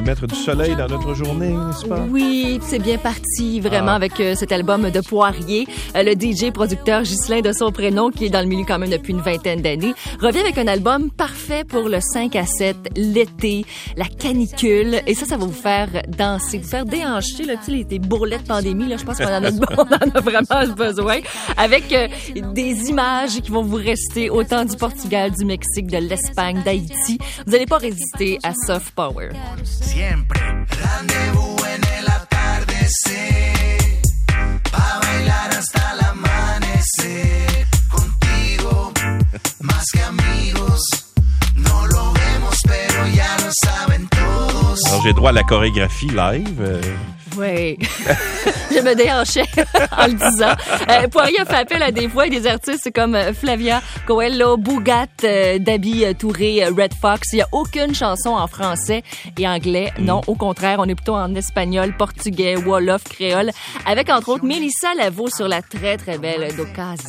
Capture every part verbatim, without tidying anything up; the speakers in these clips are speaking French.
mettre du soleil dans notre journée, n'est-ce pas? Oui, c'est bien parti, vraiment, ah. avec euh, cet album de Poirier. Euh, le D J, producteur Ghislain de son prénom, qui est dans le milieu quand même depuis une vingtaine d'années, revient avec un album parfait pour le cinq à sept, l'été, la canicule. Et ça, ça va vous faire danser, vous faire déhancher, là, tu sais, les, les bourrelets de pandémie, là, je pense qu'on en a, on en a vraiment besoin. Avec euh, des images qui vont vous rester autant du Portugal, du Mexique, de l'Espagne, d'Haïti. Vous n'allez pas résister à Soft Power. Siempre rendezvous en el atardecer pa bailar hasta el amanecer contigo más que amigos no lo vemos pero ya lo saben todos. Alors j'ai droit à la chorégraphie live. Euh... Oui. Je me déhanchais en le disant. Euh, Poirier a fait appel à des voix et des artistes comme Flavia Coelho, Bougat, euh, Dabi Touré, Red Fox. Il n'y a aucune chanson en français et anglais. Non, au contraire, on est plutôt en espagnol, portugais, wolof, créole, avec entre autres Mélissa Lavo sur la très très belle Docase.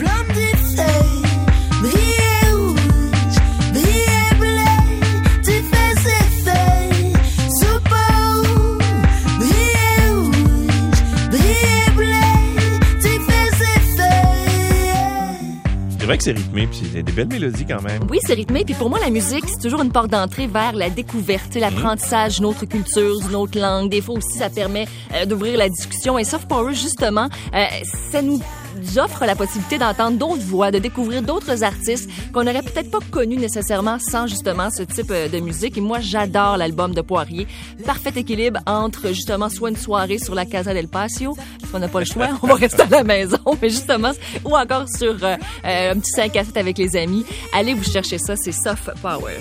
C'est vrai que c'est rythmé, puis c'est des belles mélodies quand même. Oui, c'est rythmé, puis pour moi, la musique, c'est toujours une porte d'entrée vers la découverte, l'apprentissage d'une autre culture, d'une autre langue. Des fois aussi, ça permet euh, d'ouvrir la discussion. Et Soft Power, justement, euh, ça nous offre la possibilité d'entendre d'autres voix, de découvrir d'autres artistes qu'on n'aurait peut-être pas connus nécessairement sans justement ce type de musique. Et moi, j'adore l'album de Poirier. Parfait équilibre entre justement soit une soirée sur la Casa del Patio, parce qu'on n'a pas le choix, on va rester à la maison, mais justement, ou encore sur euh, euh, un petit cinq à sept avec les amis. Allez vous chercher ça, c'est Soft Power.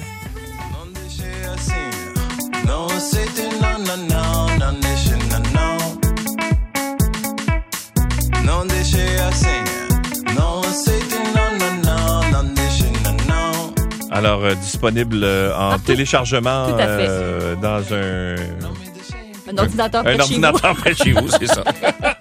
Alors, euh, disponible euh, en Partout. téléchargement euh, dans un... Un ordinateur un, près un de chez ordinateur vous. près de chez vous, c'est ça.